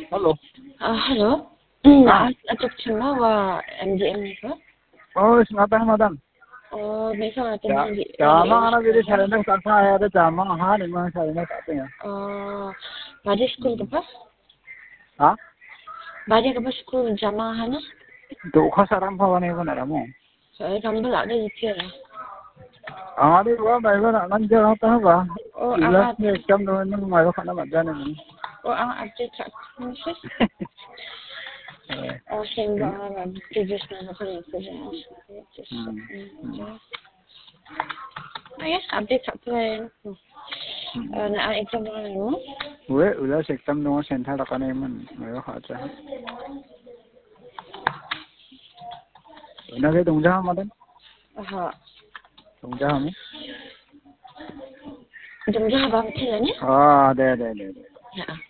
Halo. Halo. Atuk cuma wa MGM ni ko? Oh, ngapain madam? Oh, bisa natin Ya, hindi. jama ana jadi saya nak kata ada jama ni memang saya nak kata ya. Oh, baje school ka pa? Ha? Baje ka pa school jama hana? तो खसाराम भवानी को नरमो So, kamu lah ada jikir. हमारे वो भाई बहन आनंद जगह होता है बा Oh, इलाज ang में एकदम दो दिन हमारे खाना मत जाने में update sa message. Oh, same ba previous na ako yung previous. Ayos, update sa to eh. Na exam na mo? वो उलाज एकदम दो सेंटर रखने में मेरे खाते हैं उन्हें तुम जहाँ मदन Aha. तुम जहाँ में Jom-jom ba? Sila niya? हाँ दे